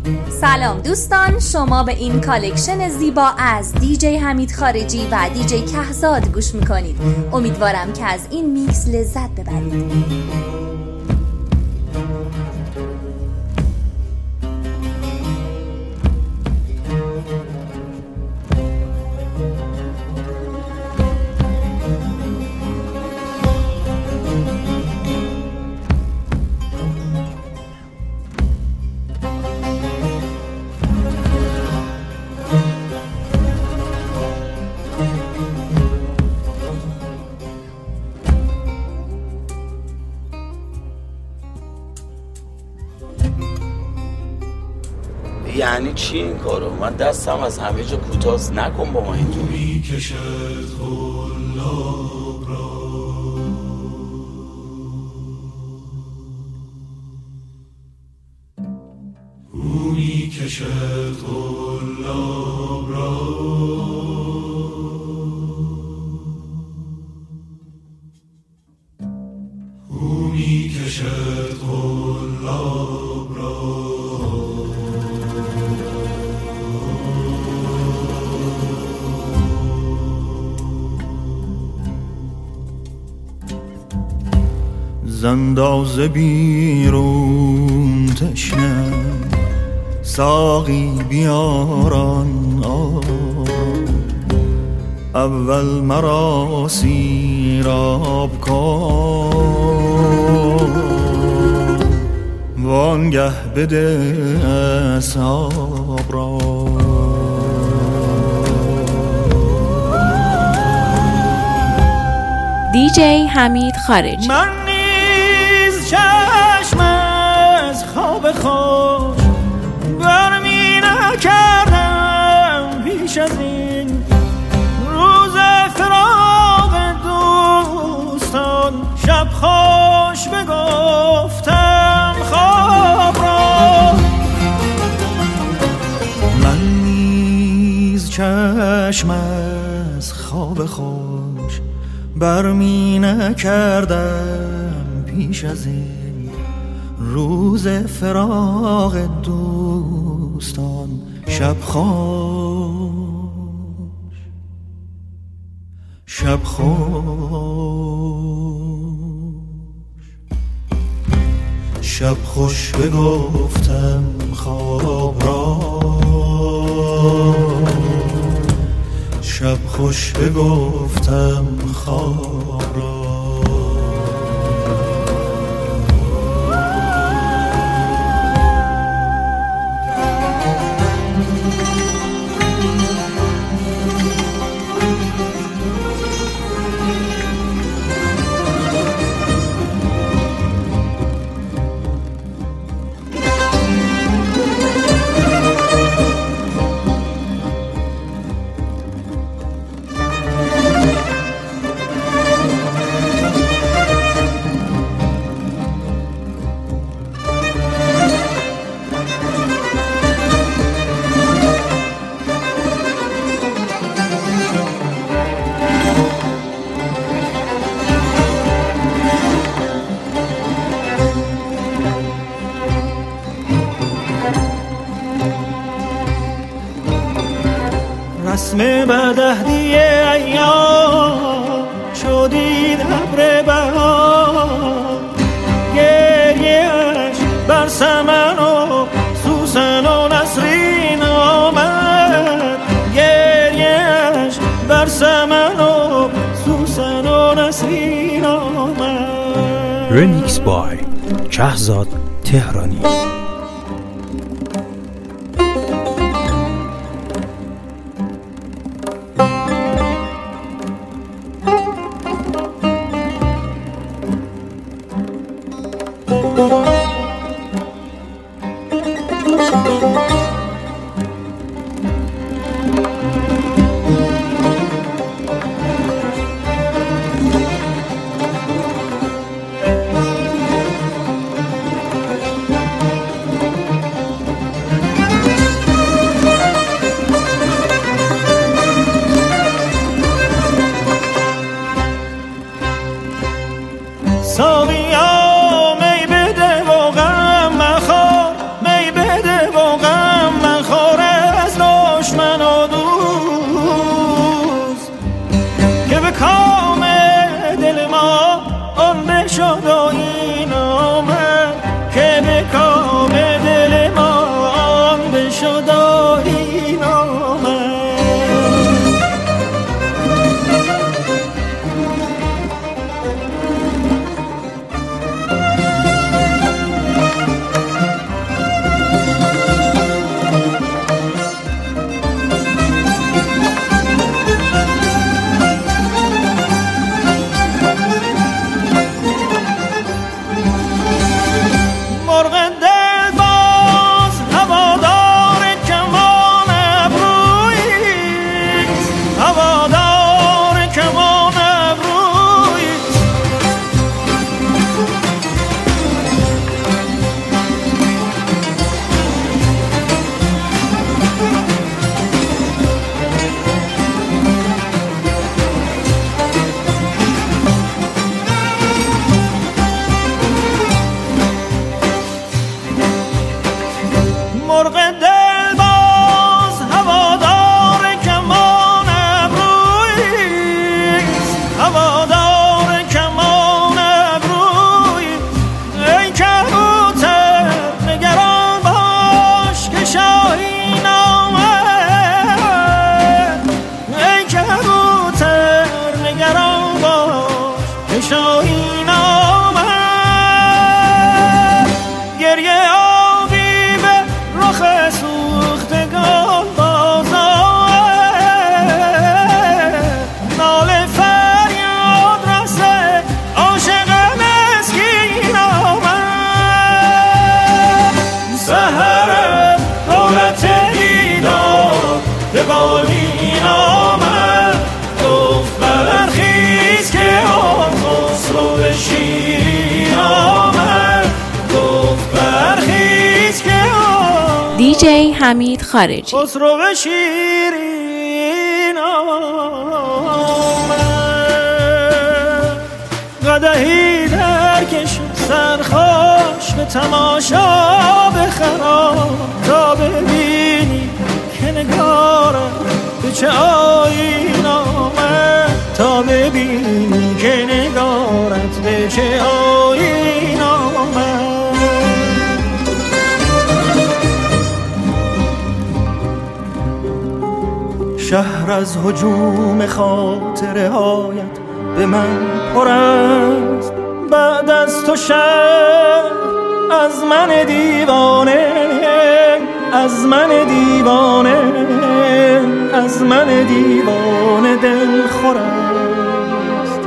سلام دوستان، شما به این کالکشن زیبا از دیجی حمید خارجی و دیجی کهزاد گوش میکنید. امیدوارم که از این میکس لذت ببرید. یعنی چی این کارو؟ من دستم از همه جا کوتاست، نکن با ما اینجوری. میکشد غلاب را او میکشد غلاب را او میکشد غلاب را زنداز بیرون تشنه ساقی بیاران اول مرا سیراب کن وانگه بده اصحاب را. دیجی حمید خارجی. چشم از خواب خوش برمی نکردم پیش از این روز فراق دوستان شب خوش بگفتم خواب را. من نیز چشم از خواب خوش برمی نکردم پیش از این روز فراق دوستان شب خوش شب خوش بگفتم خواب را. شب خوش بگفتم خواب را. رسم بدهدی ایام شدید ابر بهار گریه‌اش بر سمن و سوسن و نسرین آمد. گریه‌اش بر سمن و سوسن و نسرین آمد. رمیکس بای کهزاد تهرانی. ساقیا می بده و غم مخور، می بده و غم سحر حالت ایدار به بالین آمد، گفت برخیز که آن خسرو شیرین آمد، گفت برخیز که آن دیجی حمید خارجی خسرو شیرین آمد. قدحی درکش سرخوش به تماشا بخرام، تا ببینی که نگارم به چه آیین آمد، تا ببینی که نگارت به چه آیین آمد. شهر از هجوم خاطره هایت به من پر است، بعد از تو شهر از من دیوانه، از من دیوانه، از من دیوانه دل خور است.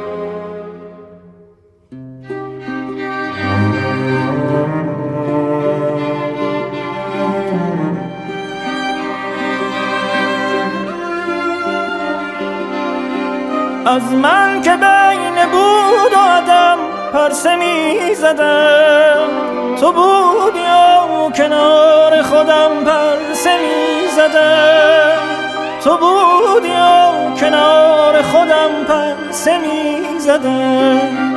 از من که بین بود و آدم پرسه می زدم، تو بودی و کنار خودم پرسه می زدم، تو بودی و کنار خودم پرسه می زدم.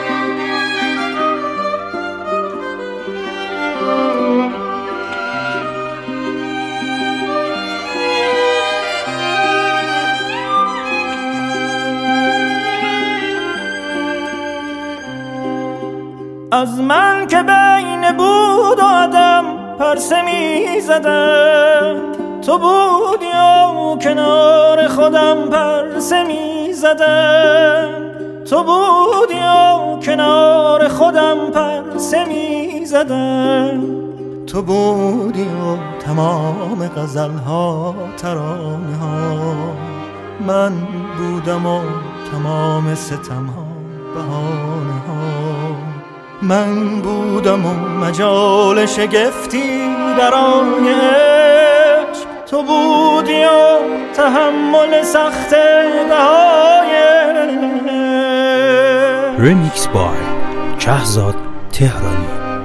از من که بین بود و آدم پرسه می زدم، تو بودی و کنار خودم پرسه می زدم، تو بودی و کنار خودم پرسه می زدم، تو بودی و تمام غزل‌ها ترانه ها، من بودم و تمام ستم‌ها بهانه ها، من بودم و مجال شگفتی برای عشق، تو بودی و تحمل سخت بهای. ریمیکس بای کهزاد تهرانی.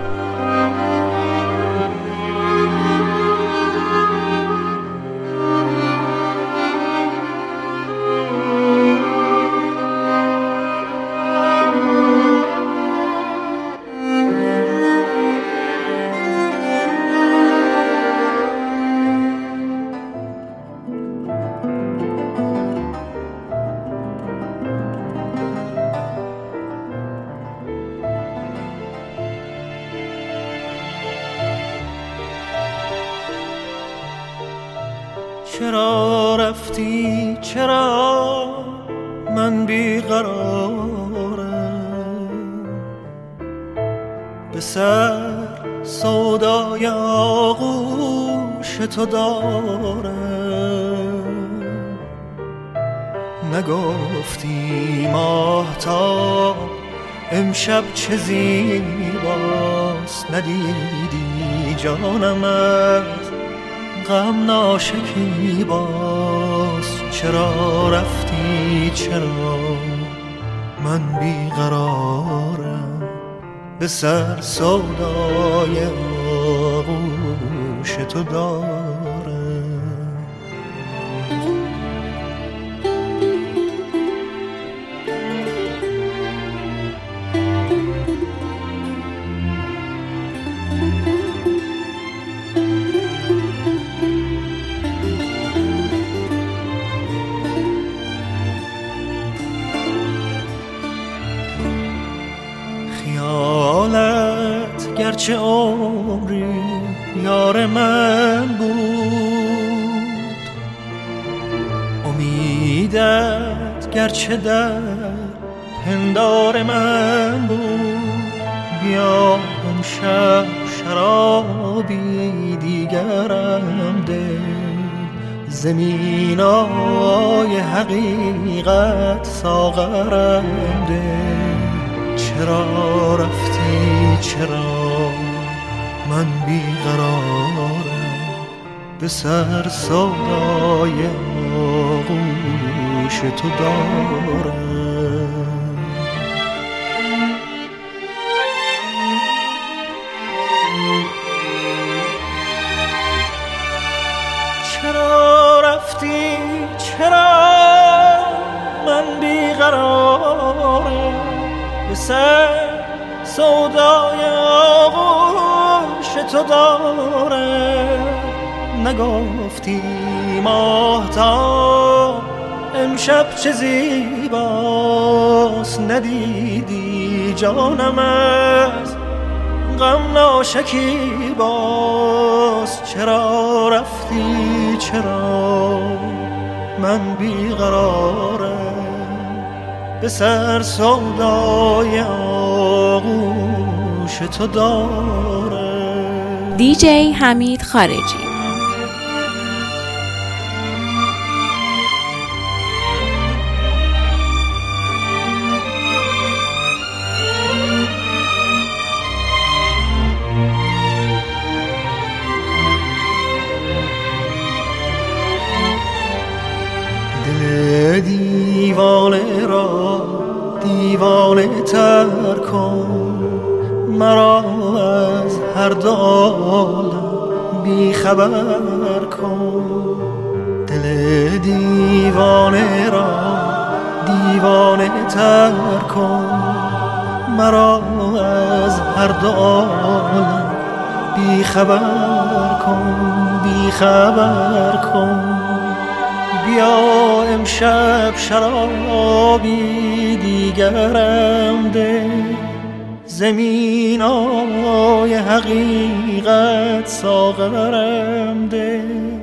چرا رفتی چرا من بیقرارم، به سر سودای آغوش تو دارم، نگفتی ماهتاب امشب چه زیباست، ندیدی جانم از غم ناشکیباست. چرا رفتی چرا من بیقرارم، به سر سودای آغوش تو دارم. خیالت گرچه عمری یار من بود، امیدت گرچه در پندار من بود، بیا امشب شرابی دیگرم ده، زمینای حقیقت ساغرم ده. چرا رفتی چرا من بیقرارم به سر سودای آغوش تو دارم. چرا رفتی چرا من بیقرارم به سر سودای آغوش تو دارم. نگفتی ماهتاب امشب چه زیباست، ندیدی جانم از غم ناشکیباست. چرا رفتی چرا من بیقرارم به سر سودای آغوش تو دارم. دیجی حمید خارجی. دیوانه را دیوانه تر کن، مرا از هر دو عالم بی خبر کن. دل دیوانه را دیوانه تر کن، مرا از هر دو عالم بی خبر کن، بی خبر کن. بیا امشب شرابی دیگرم ده، زمینای حقیقت ساغرم ده،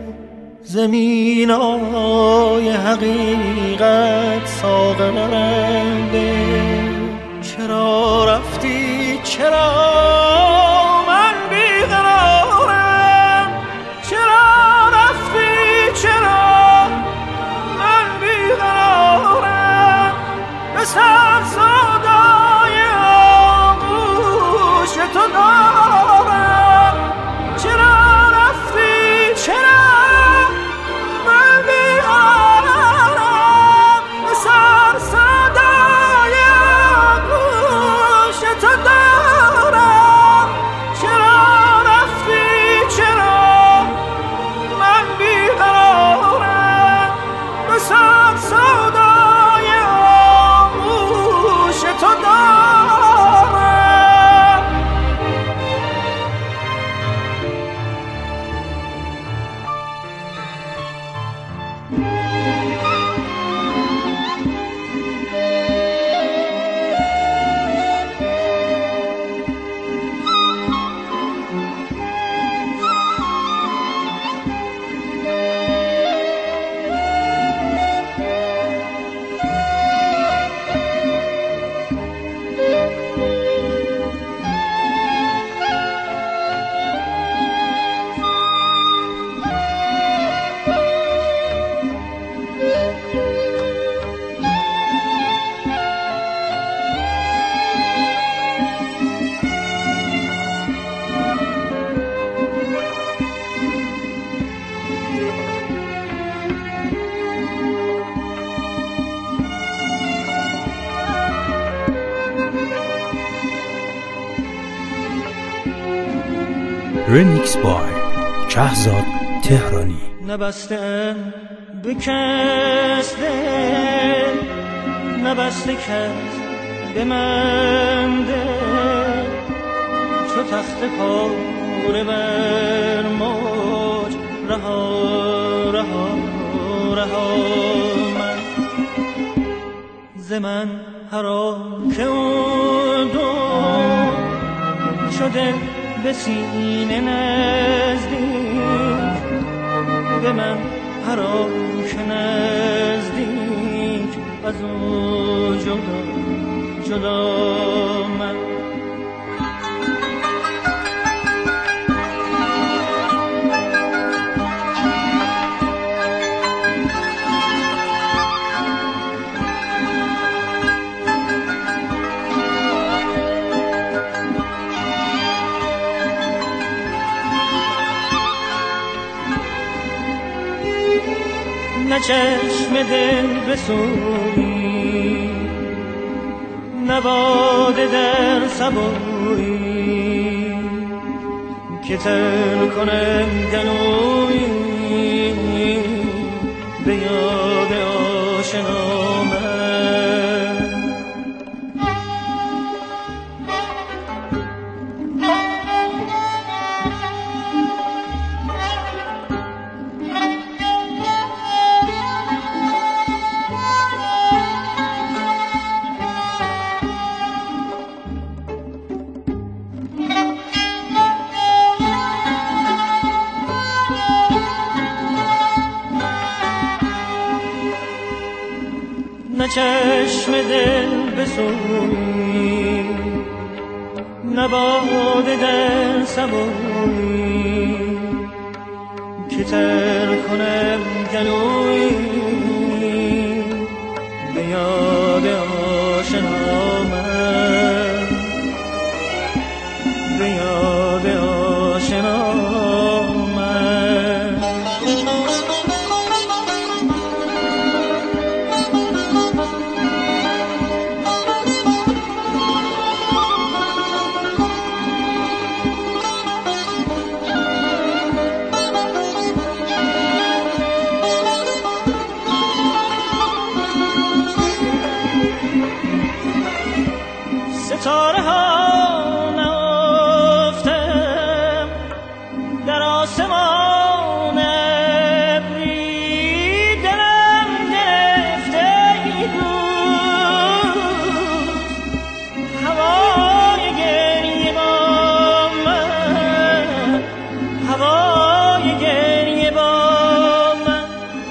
زمینای حقیقت ساغرم ده. چرا رفتی چرا من بیقرارم، چرا رفتی چرا به سر سودای آغوش تو دارم. چرا رفتی چرا من بیقرارم به سر سودای آغوش تو دارم. چرا رفتی چرا من بیقرارم به سر سودای تو دارم. رمیکس بای کهزاد تهرانی. نبسته بکس دل، نبسته کس به من دل، چو تخت پاره بر موج رها رها رها من ز من هرا که اون دو شده به سینه نزدیک، به من هرا که نزدیک از او جدا جدا من. نه چشم دل بسویی، نه باده در صبویی که تر کنم گلویی به یاد آشنا من. نه چشم دل بسویی، نه باده در صبویی که تر کنم گلویی به یاد آشنا من، به یاد آشنا من. ستاره ها نافتم در آسمان ابری، دلم گرفته روز هوای گریه با من، هوای گریه با من.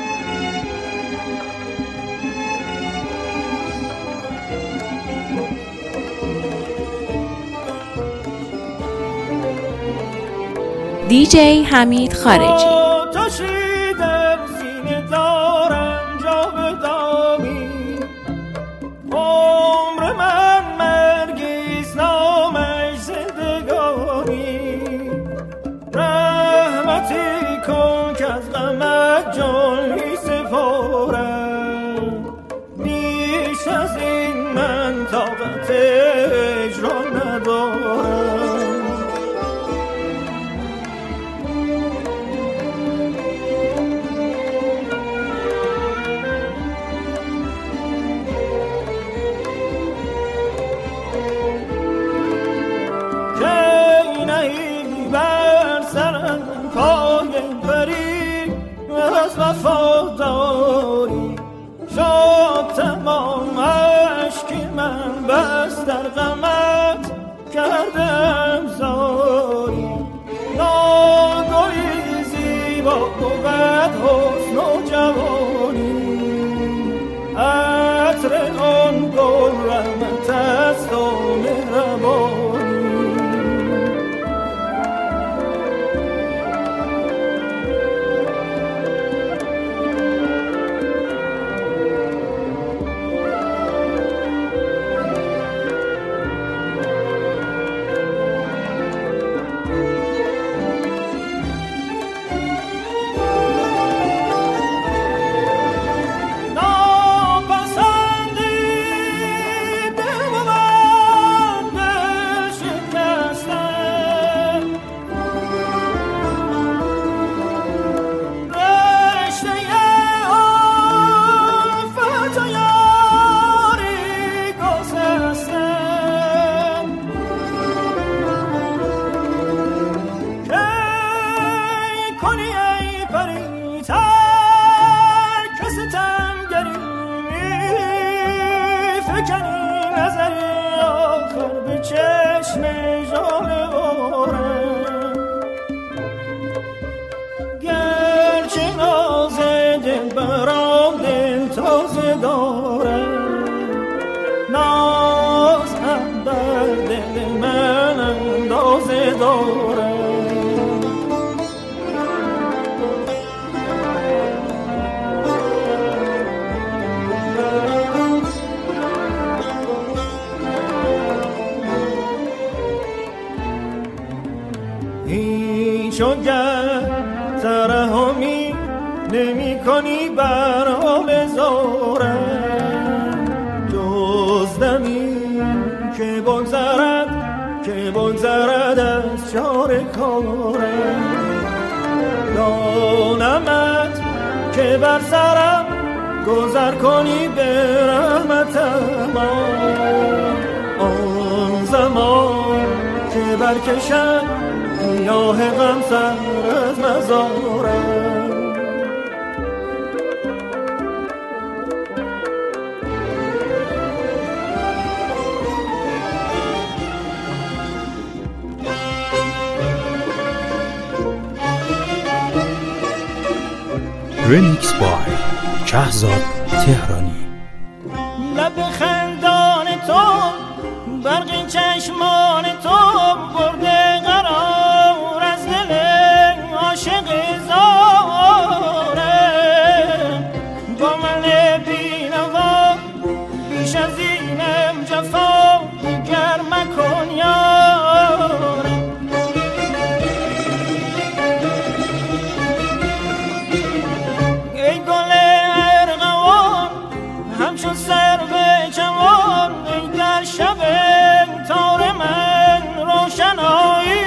دیجی حمید خارجی. آتشی در سینه دارم جا به دامی، عمر من مرگیست نامش زندگانی. رحمتی کن که از غمت جان می سپارم، بیش از این من طاقت اجرا ندارم. از وفاداری شد تمام عشقی من، بس در غمت کردم زاری. ناگهی زیبا بود حسن و جوانی، عطر آن گل رحمت است و مهربانی. نمی کنی بر حال زارم جزدمی که بگذرد از چار کارم دانمت که بر سرم گذر کنی به رحمتم آن زمان که برکشد گیاه غم سر از مزارم رمیکس بای کهزاد تهرانی. لب خندان تو برق چشمان تو برده قرار از دل عاشق زارم با من بی‌نوا بیش از اینم جفا دیگر مکن یارم ای گل ارغوان همچون سر به جوان ای در شب تار من روشنایی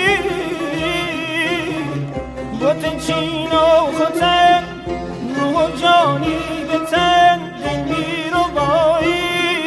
بوتن چین و خطن روح و جانی به تن دلی رو بایی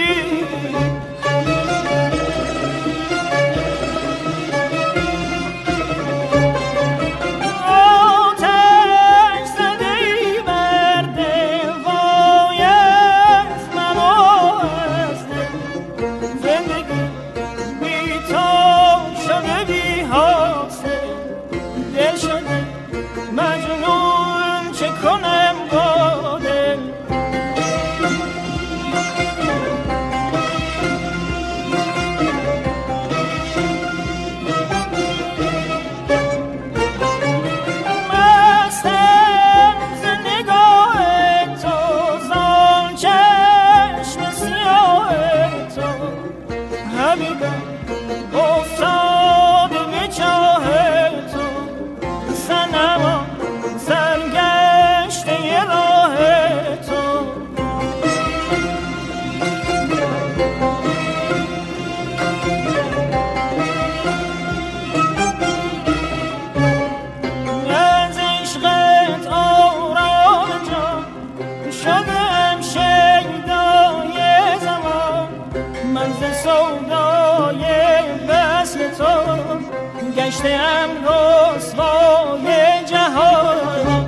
گشتم رسوای جهان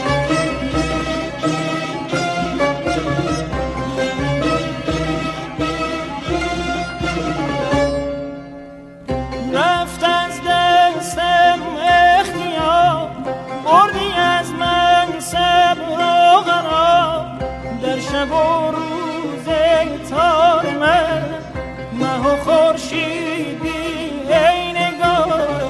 رفت از دستم اختیار بردی از من صبر و قرار در شب و روز تار من مه و خورشیدی ای نگار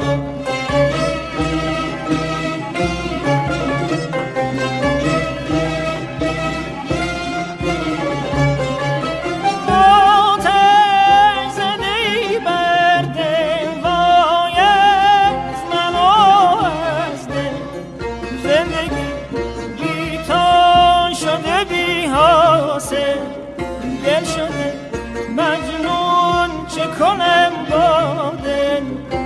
آتش زدی بر دلوای از من و از دل زندگی بی تو شده بی حاصل دل شده مجنون چه کنم با دل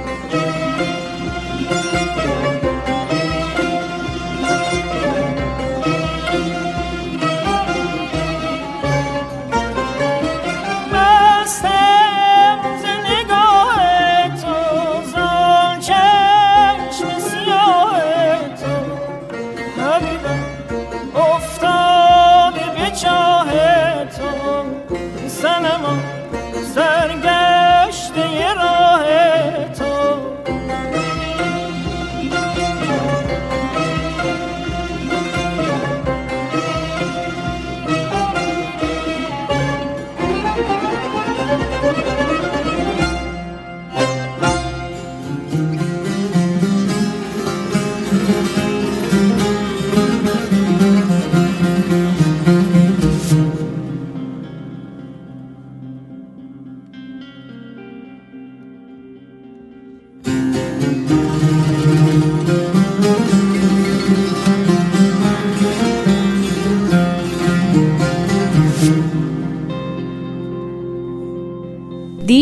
مستم ز نگاه تو زان چشم سیاه تو حبیبم افتاده به چاه تو صنما سرگشته راه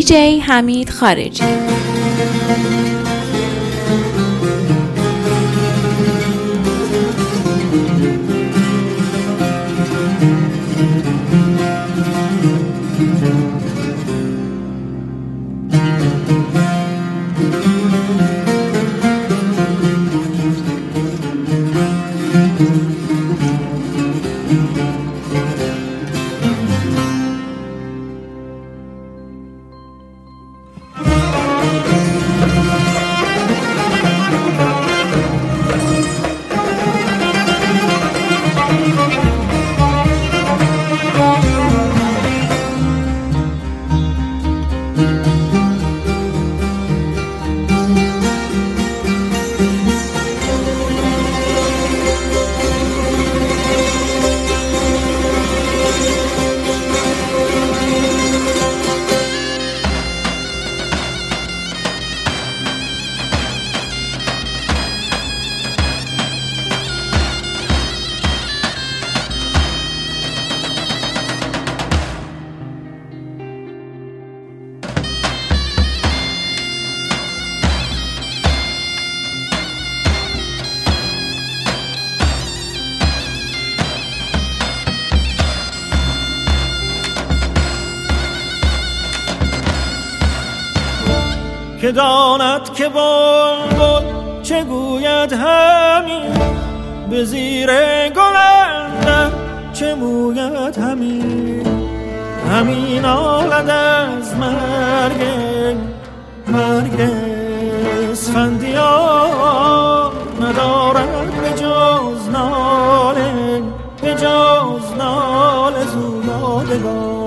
دیجی حمید خارجی. که داند که بلبل چه گوید همین، به زیر گل اندر چه موید همین، همین آلد از مرگ اسفندیار، ندارد به جز ناله زویادگان.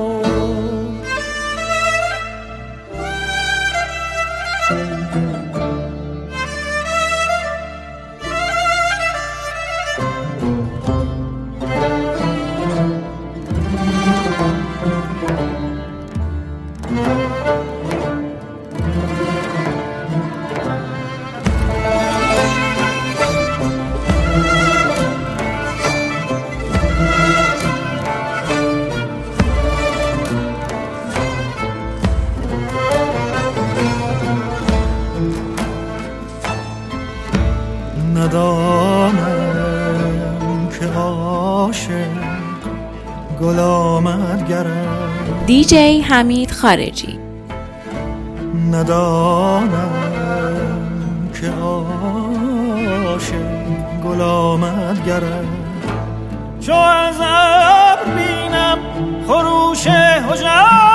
ندانم که عاشق گل آمد گرم. دیجی حمید خارجی. ندانم که عاشق گل آمد گرم، چو از ابر بینم خروش هژبر،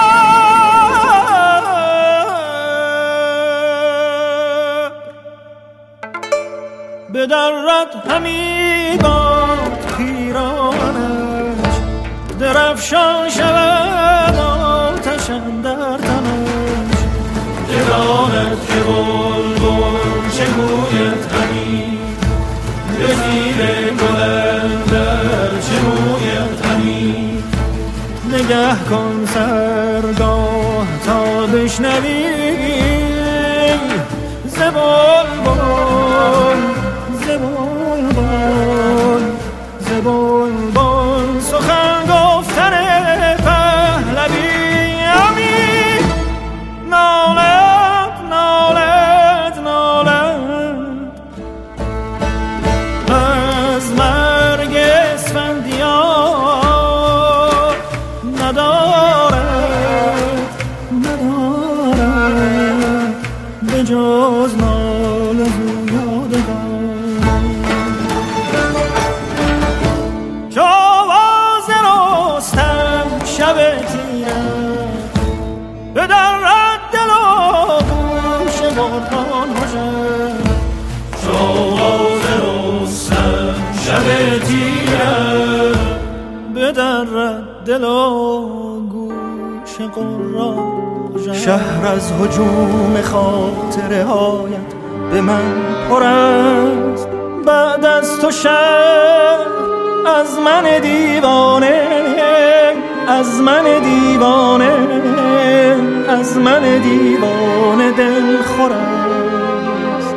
بدرد همی باد پیرانش، درفشان شود آتش اندر تنش. بداند که بلبل چه گوید همی، به زیر گل اندر چه موید همی. نگه کن سرگاه تا بشنوی ز بلبل سخن گفتن پهلوی، همی نالد از مرگ اسفندیار، ندارد به جز ناله زویادگان. جواز رستم شب تیرم، به درد دل و گوش مرغان هژبر. جواز رستم شب تیرم، به درد دل و گوش قران هژبر. شهر از هجوم خاطره هایت به من پر است، بعد از تو شهر از من دیوانه، از من دیوانه، از من دیوانه دل خور است.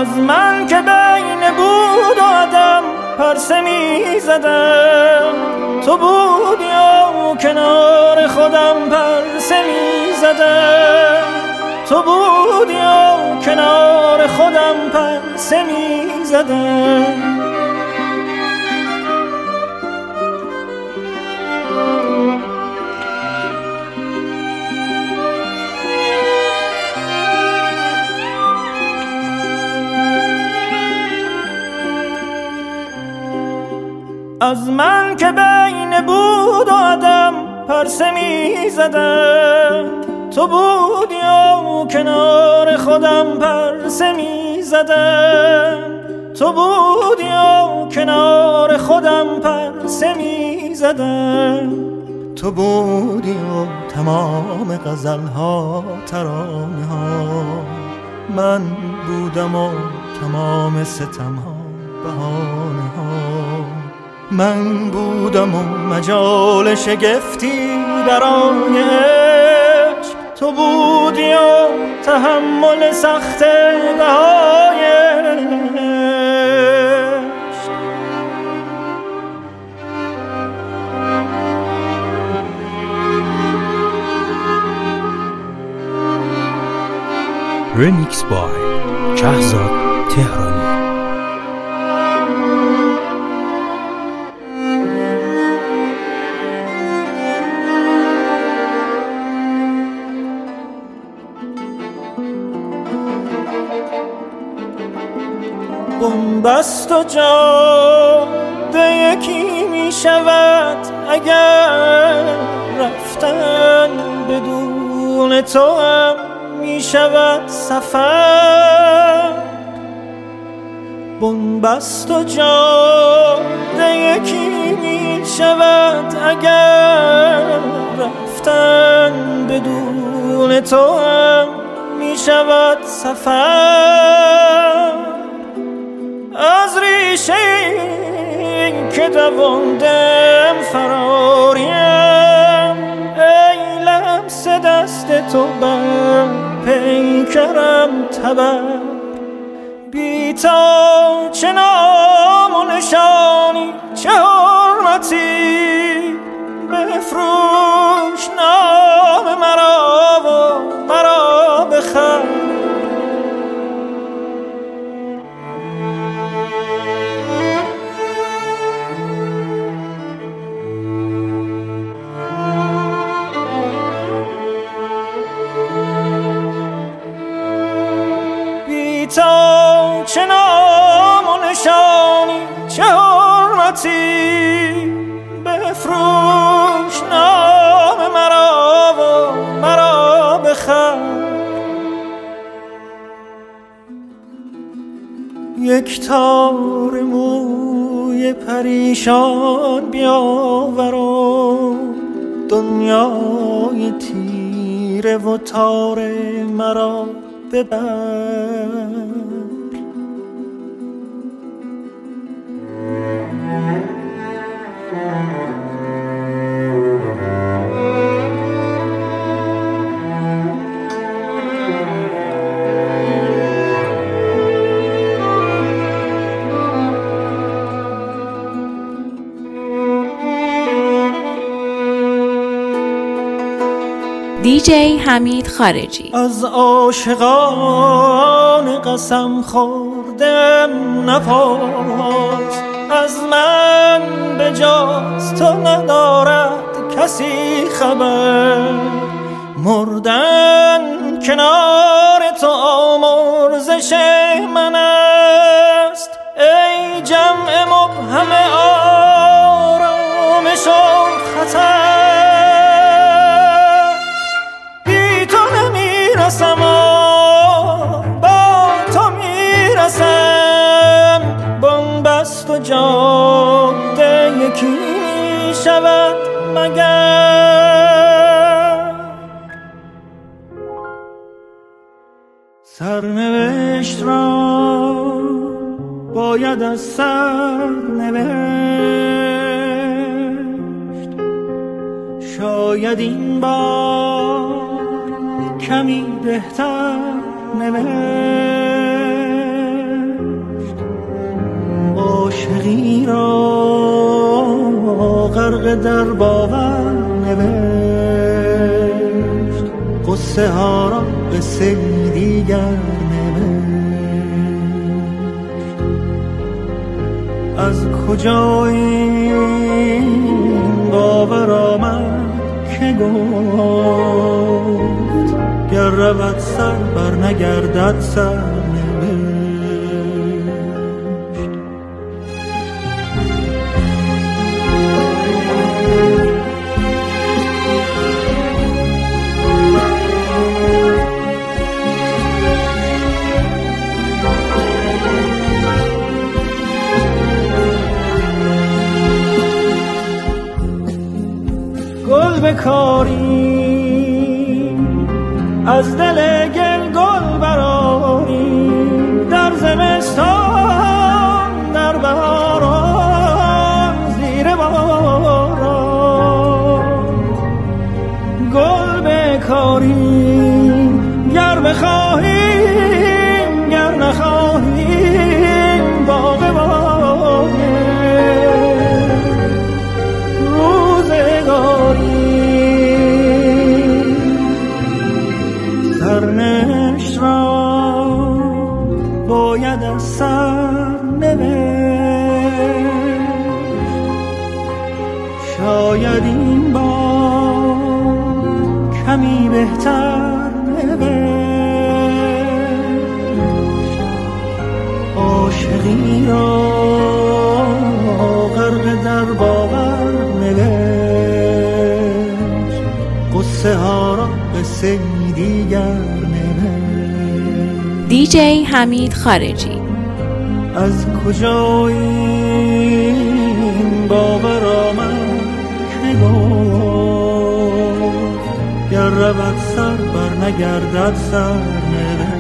از من که بین بود و عدم پرسه می زدم، تو بودی و کنار خودم پرسه می زدم، تو بودی و کنار خودم پرسه می زدم. از من که بین بود و عدم پرسه می زدم، تو بودی و کنار خودم پرسه می زدم، تو بودی و کنار خودم پرسه می زدم، تو بودی و تمام غزل‌ها ترانه ها، من بودم و تمام ستم‌ها بهانه ها، من بودم و مجال شگفتی برای عشق، تو بودی و تحمل سخت بهای عشق. رمیکس بای کهزاد تهرانی. بنبست و جاده یکی می شود اگر رفتن بدون تو هم می شود سفر. بنبست و جاده یکی می شود اگر رفتن بدون تو هم می شود سفر. از ریشه این که دواندم فراریم، ای لمس دست تو بر پیکرم تبر. بی تا چه نام و نشانی چه حرمتی، بفروش نام مرا و مرا بخر. تا چه نام و نشانی چه حرمتی، بفروش نام مرا و مرا بخر. یک تار موی پریشان بیاور و دنیای تیره و تار مرا ببر. دیجی حمید خارجی. از عاشقان قسم خوردم نپرس، از من به جز تو ندارد کسی خبر. مردن کنار تو آمرزش من است، ای جمع مبهم آرامش و خطر. با تو میرسم، بنبست و جاده یکی می شود مگر. سرنوشت را باید از سر نوشت، شاید این بار کمی بهتر نوشت. غرق در باور نوشت، قصه ها را قصه دیگر نوشت. از کجا این باور آمد که گفت گر رود سر بر نگردد سر بکاری از دل گل گل براری، در زمستان در بهاران زیر باران. گل بکاری گر بخواهیم گر نخواهیم باغ باغه روزگاری. سرنوشت را باید از سر نوشت، شاید این بار کمی بهتر نوشت. عاشقی را غرق در باور نوشت، قصه ها را قصه دیگر نوشت. دیجی حمید خارجی. از کجا این باور آمد که گفت گر رود سر بر نگردد سر نوشت.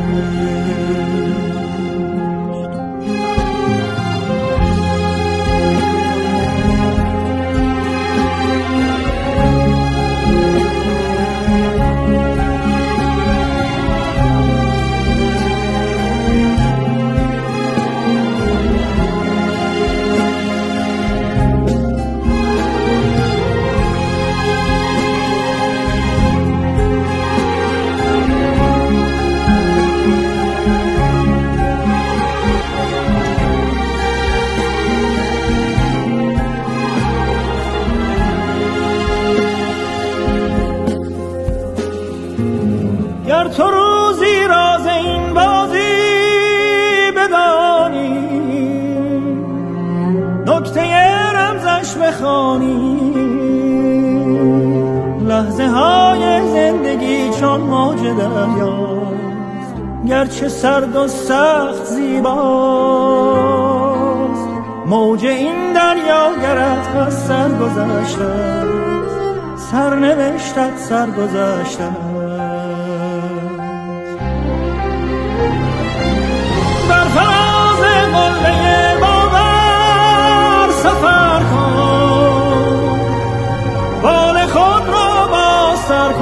گر تو روزی راز این بازی بدانی، نکته رمزش بخوانی، لحظه های زندگی چون موج دریاست، گرچه سرد و سخت زیباست. موج این دریا گرت از سر گذشته، سرنوشتت سر گذشته. بر فراز قله باور سفر کن، بال خود را بازتر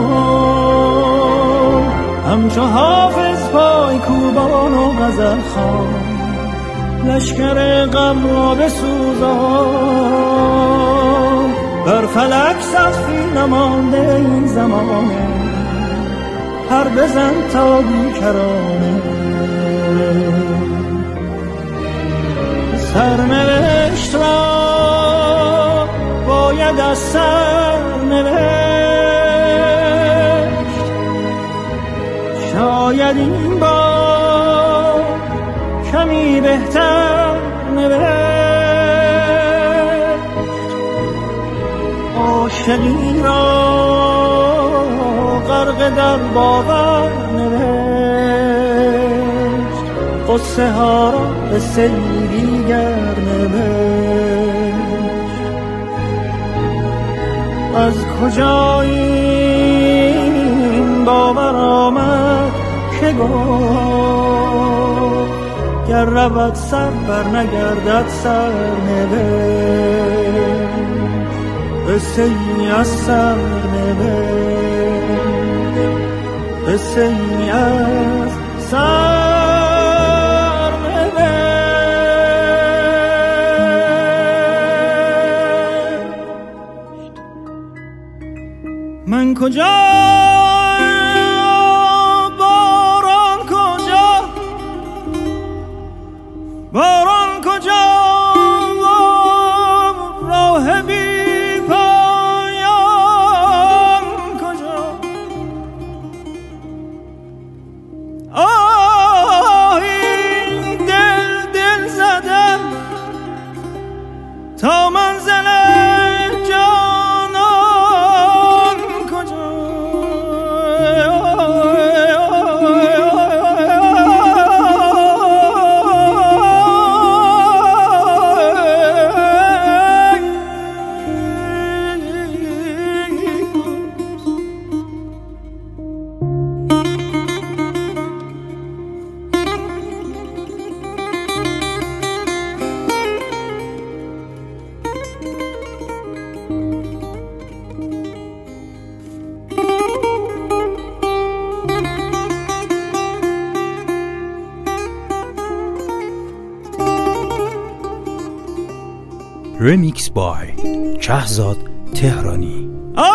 کن، همچو حافظ پای کوبان و غزل خوان، لشکر غم را بسوزان. بر فلک سقفی نمانده این زمانه، پر بزن تا بیکرانه. سرنوشت را باید از سر نوشت، شاید این بار کمی بهتر نوشت. عاشقی را غرق در باور نوشت، قصه ها را قصه دیگر نوشت. از کجا این باور آمد که گفت گر رود سر بر نگردد سر نوشت، قصه ای از سر نوشت، قصه ای از سر. کجا باران کجا باران کجا راه بی پایان کجا این دل زدم تا منزل جانان کجا رمیکس بای کهزاد تهرانی.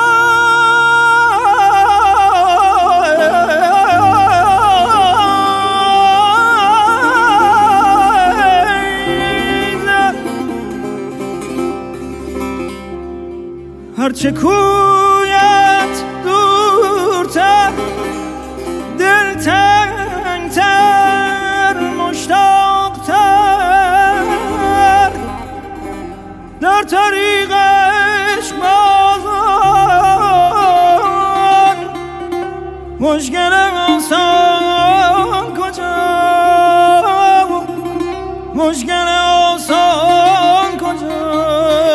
هرچه کویت دورتر دلتنگتر مشتاقتر در طریقش بازان مشکل آسان کجا مشکل آسان کجا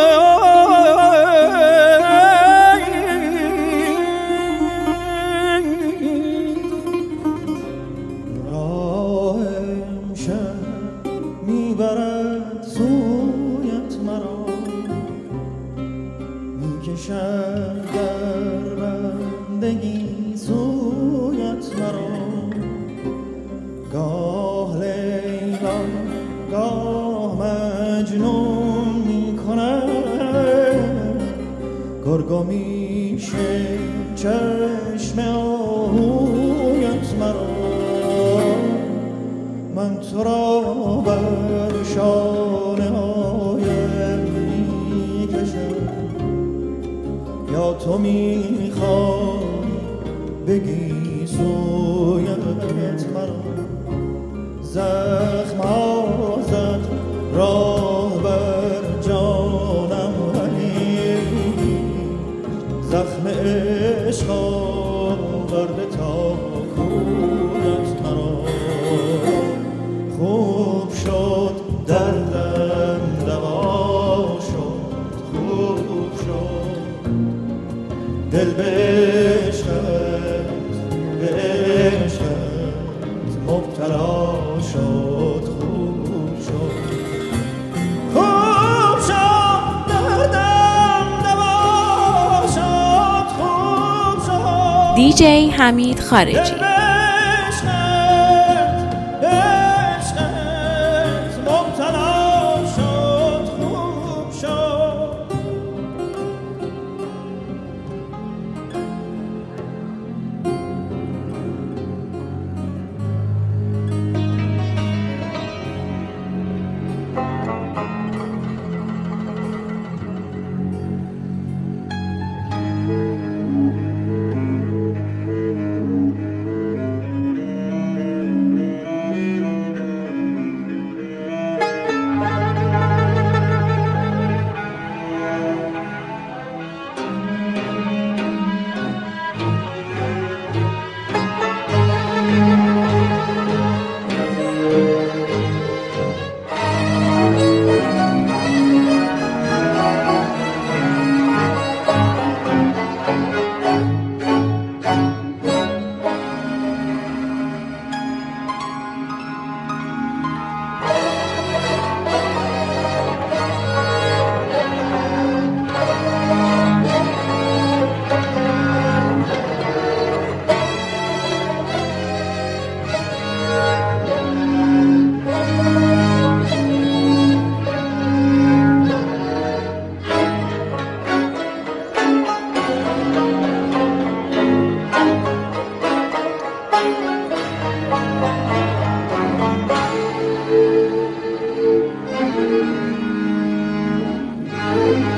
میبرد سویت مرا میکشد در بندگی سویت مرا گاه لیلا گاه مجنون میکند گرگو میشه چشم آهویت مرا من تو را بر شانه هایم میکشم یا تو میخوای بگی سویت مرا زخم ها زد راه بر جانم ولی زخم عشق آورده تا کویت مرا خوب شد دردم دوا شد خوب شد دل به عشقت مبتلا شد خوب شد خوب شد دردم دوا شد خوب شد دیجی حمید خارجی.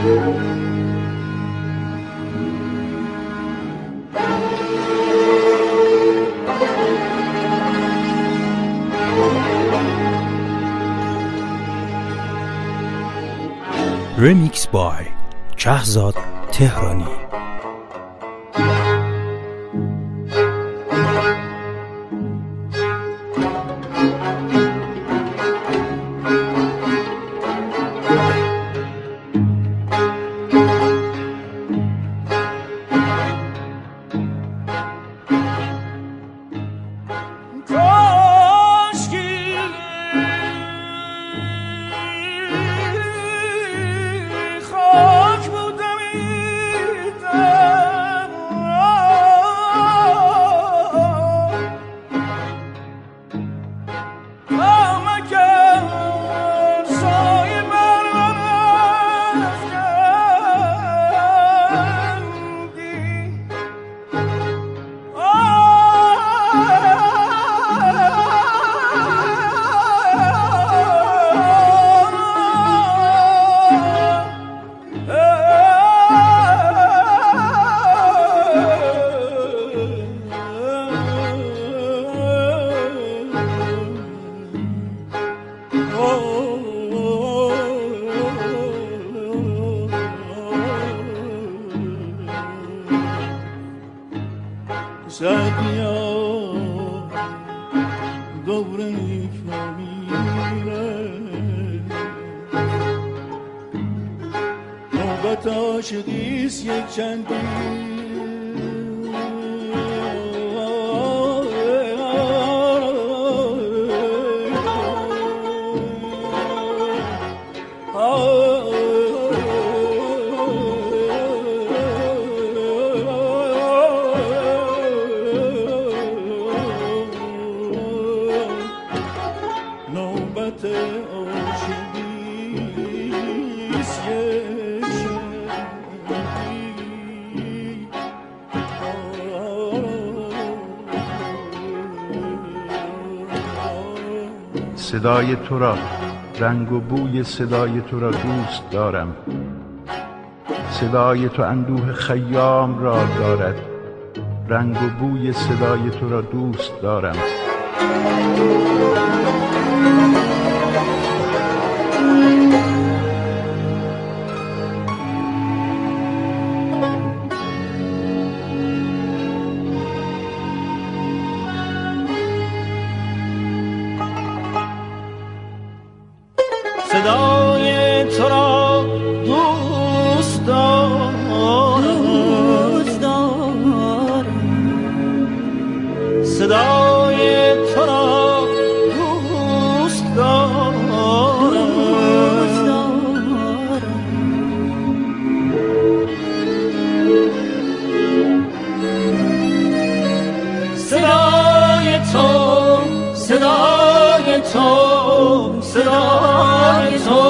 Remix by کهزاد تهرانی. عاشقیست یک چندی نوبت عاشقیست صدای تو را، رنگ و بوی صدای تو را دوست دارم. صدای تو اندوه خیام را دارد. رنگ و بوی صدای تو را دوست دارم. صدای تو را دوست دارم، صدای تو را دوست دارم، صدای تو، صدای تو، صدای تو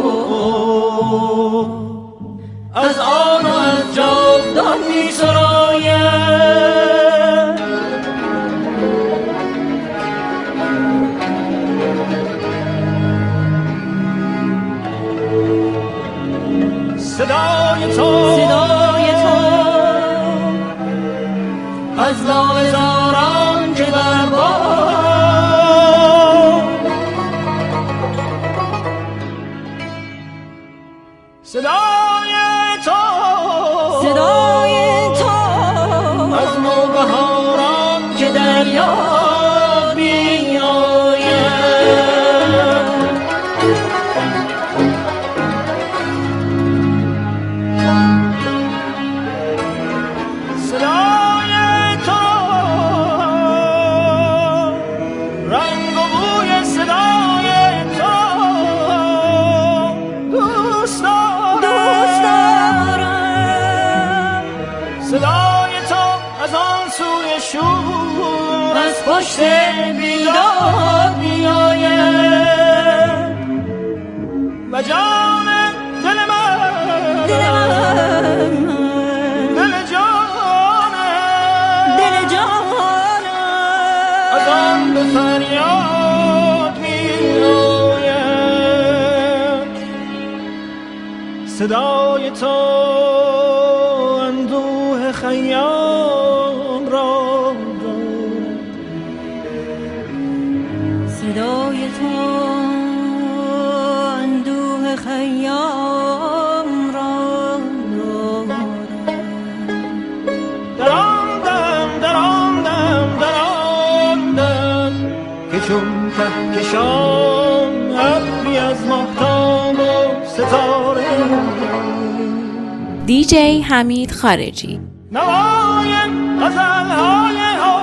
از آن و از جاودان می سراید. صدای تو، صدای تو از لاله زاران که در باد، صدای تو، صدای تو از نوبهاران که در یاد میآید. صدای تو رنگ و بوی صدای تو دوست دارم. صدای تو از آن سوی شور از پشت بیداد میآید و جان دل من، دل جانم از آن به فریاد میآید. صدای تو اندوه خیام را دارد، صدای تو اندوه خیام را دارد. در آن دم که چون کهکشان ابری از ماهتاب و ستاره. دیجی حمید خارجی. نوای غزل‌های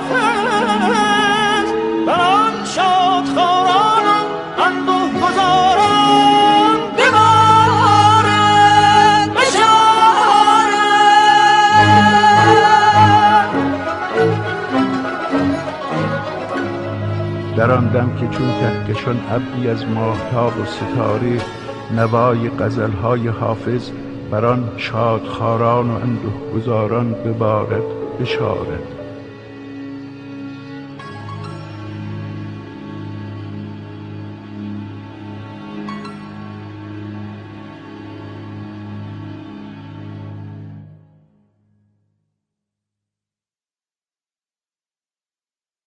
حافظ بر آن شادخواران و اندوه گذاران ببارد بشارد. در آن دم که چون کهکشان ابری از ماهتاب و ستاره، نوای غزل‌های حافظ بر آن شادخواران و اندوهگذاران ببارد بشارد.